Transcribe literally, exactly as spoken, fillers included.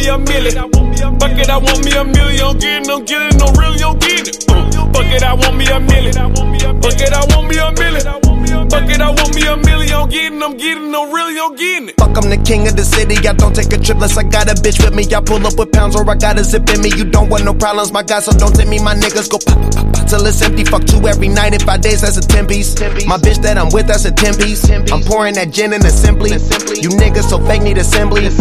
me a million. Fuck it, I want me a million. Getting them, getting no real, you get it. Uh, fuck it, I want me a million. Fuck it, I want me a million. Fuck it, I want me a million. Getting them, getting no real, you getting it. Fuck, I'm the king of the city. I don't take a trip unless I got a bitch with me. I pull up with pounds or I got a zip in me. You don't want no problems, my guy, so don't take me. My niggas go pop, pop, pop till it's empty. Fuck two every night in five days, that's a ten piece. My bitch that I'm with, that's a ten piece. I'm pouring that gin in assembly. You niggas so fake, need assembly.